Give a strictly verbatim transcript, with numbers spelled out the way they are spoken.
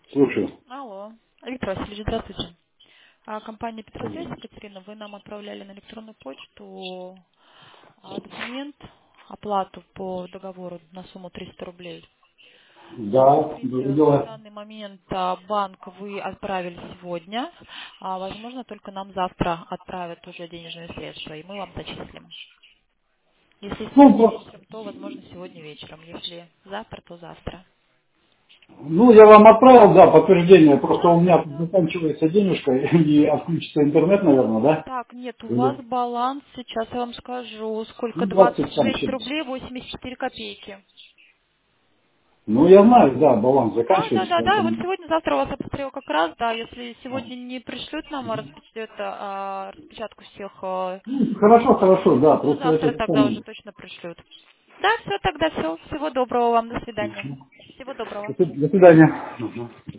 Слушаю. Алло. Виктор Васильевич, здравствуйте. А, Компания Петросвязь, Екатерина, вы нам отправляли на электронную почту а, документ, оплату по договору на сумму триста рублей. А, Да, Смотрите, на видела. данный момент а, банк вы отправили сегодня, а возможно только нам завтра отправят уже денежные средства, и мы вам зачислим. Если Ну, сегодня просто, вечером, то возможно сегодня вечером. Если завтра, то завтра. ну, я вам отправил, да, подтверждение. Просто Да, у меня да, тут да. заканчивается денежка и отключится интернет, наверное, да? Так, нет, у вас Или- баланс, сейчас я вам скажу, сколько, Ну, двадцать двадцать там шесть чем-то. рублей восемьдесят четыре копейки. Ну, я знаю, да, баланс Да, да, заканчивается, да, да, вот поэтому... сегодня-завтра вас обстрел как раз, да, если сегодня не пришлют нам распеч- это, а, распечатку всех а, Ну, хорошо, хорошо, да, то просто завтра это тогда уже самое. точно пришлют. Да, все, тогда все. Всего доброго вам, до свидания. Всего доброго. До свид- до свидания. Ага.